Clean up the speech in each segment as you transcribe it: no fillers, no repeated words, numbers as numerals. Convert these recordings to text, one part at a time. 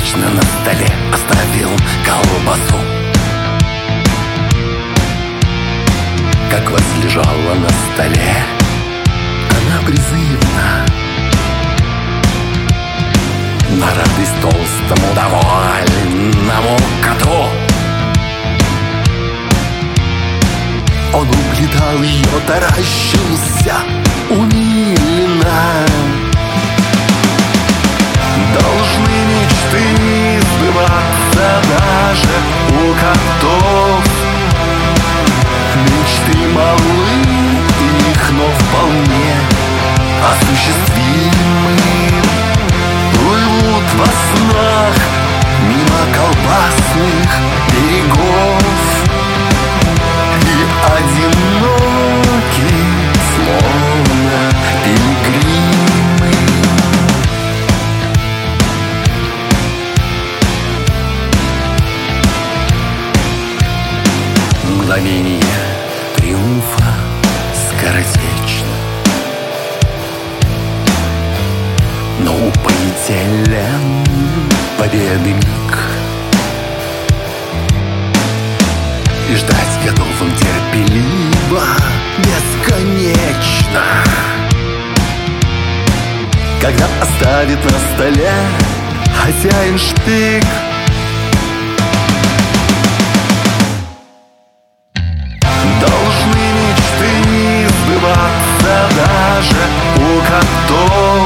Скоротечно на столе оставил колбасу. Как возлежала на столе она призывно, на радость толстому довольному коту. Он углядал ее, таращился умиленно. Должны мечты сбываться даже у котов. Мечты малы их, но вполне осуществимы. Плывут во снах мимо колбасных берегов и одиноки, словно пилигримы. Мгновение триумфа скоротечно, но упоителен победы миг, и ждать готов он терпеливо, бесконечно. Когда оставит на столе хозяин шпик, должны мечты сбываться даже у котов.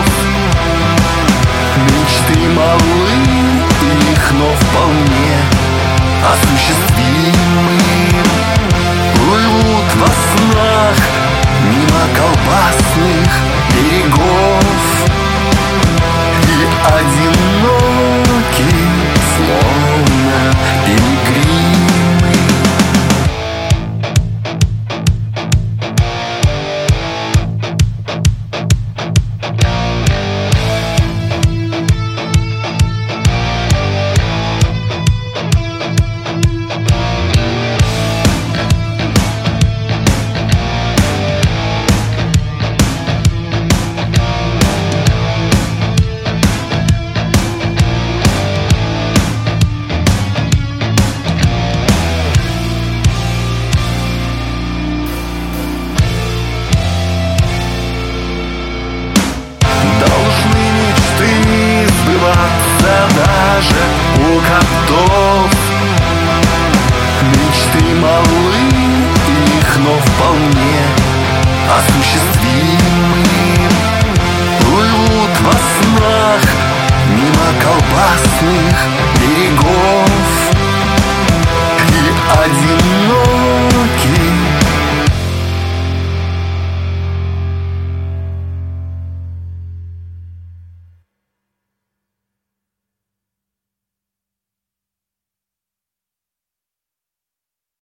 Мечты малы их, но вполне осуществимы. Плывут во снах мимо колбасных берегов и один